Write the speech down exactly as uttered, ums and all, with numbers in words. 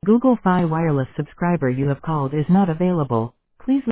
Google Fi Wireless subscriber you have called is not available. Please